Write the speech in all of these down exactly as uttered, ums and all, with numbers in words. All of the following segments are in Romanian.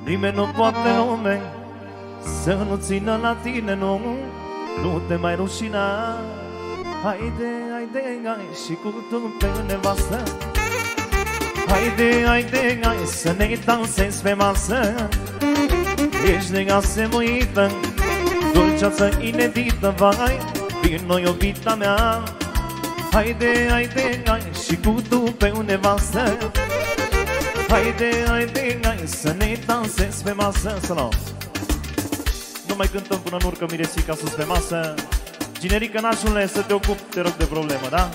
Nimeni nu poate lume să nu țină la tine, nu, nu te mai rușina. Haide, haide, hai și cu tu pe nevastă. Haide, haide, hai să ne dansezi pe masă. Ești negasemuită, dulceață inedită, vai, vino iubita mea. Haide, haide, hai și cu tu pe nevastă. Haide, haide, hai să ne dansezi pe masă. Să nu Nu mai cântăm până în urcă Miresica sus pe masă. Generică, nașule, să te ocupi, te rog, de problemă, da?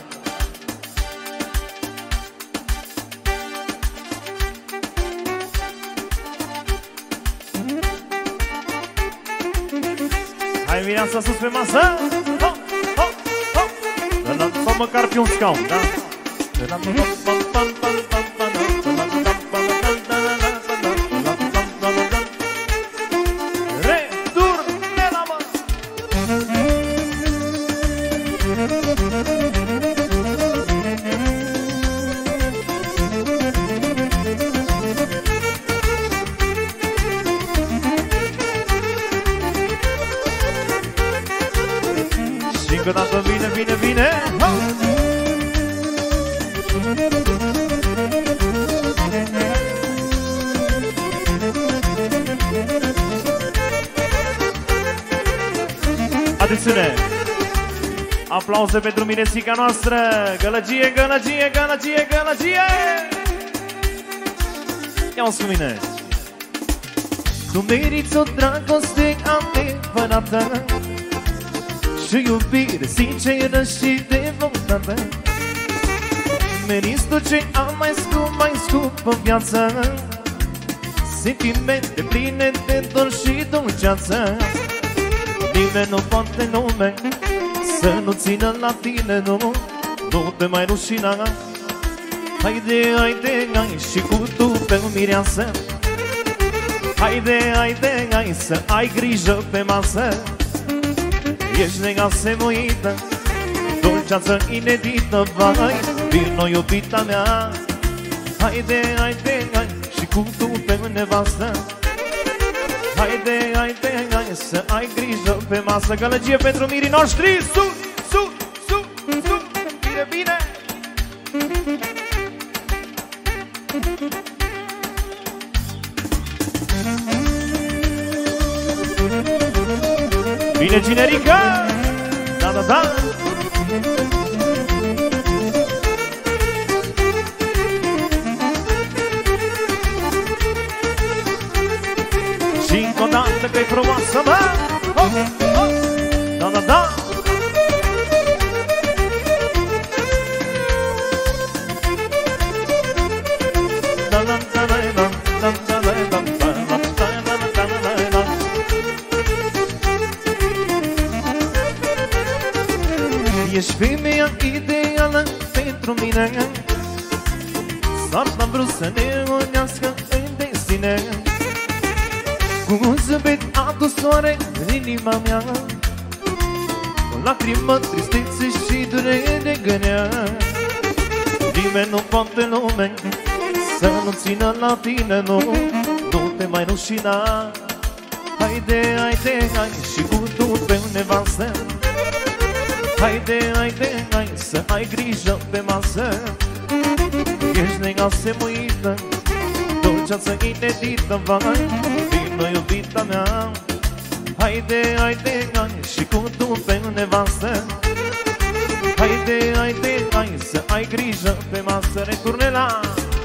Hai, Mireasa, sus pe masă! Ho, ho, ho! Sau măcar pe un scaun, da? Returnela, mă! Și încă o dată, bine, bine, bine! Atențiune! Aplauze pentru Miresica noastră! Gălăgie, gălăgie, gălăgie, gălăgie! Ia-o cu mine! Tu meriți o dragoste adevărată și iubire sinceră și devotată. Meriți tot ce am mai scump, mai scump în viață, sentimente pline de dor și dulceață. Nimeni nu poate lume să nu țină la tine, nu, nu te mai rușina. Haide, haide, hai și cu tu pe mireasă. Haide, haide, hai să ai grijă pe masă. Ești negasemuită, dulceață inedită, vai, vino iubita mea. Haide, haide, hai și cu tu pe nevastă. Haide, haide, hai să ai grijă pe masă. Gălăgie pentru mirii noștri. Sus, sus, sus, sus. Bine, bine. Bine, generică. Da, da, da. Și încă o dată că-i frumoasă, mă! Oh, oh. Da, da, da! Da, da, da, da, da, da, da, da, da, da, da, da. Ești femeia ideală pentru mine, s-ar vrut să ne unească în destine. Cu un zâmbet adus soare în inima mea, o lacrimă, tristețe și durere gânea. Nimeni nu poate lume să nu țină la tine, nu, nu te mai rușina. Haide, haide, hai și cu tu pe nevastă. Haide, haide, hai să ai grijă pe masă. Ești negasemuită, dulceață inedită, vai, vino iubita mea. Haide, haide, hai și cu tu pe nevastă. Haide, haide, hai să ai grijă pe masă. Returnela!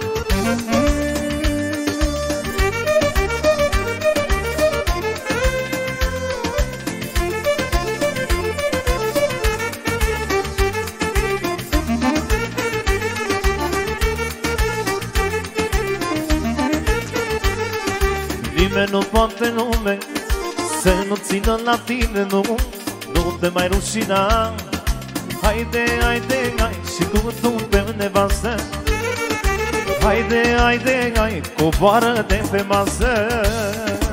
Nimeni nu poate lume să nu țină la tine, nu, nu te mai rușina. Haide, haide, hai și cu tu pe nevastă. Haide, haide, hai, coboară de pe masă.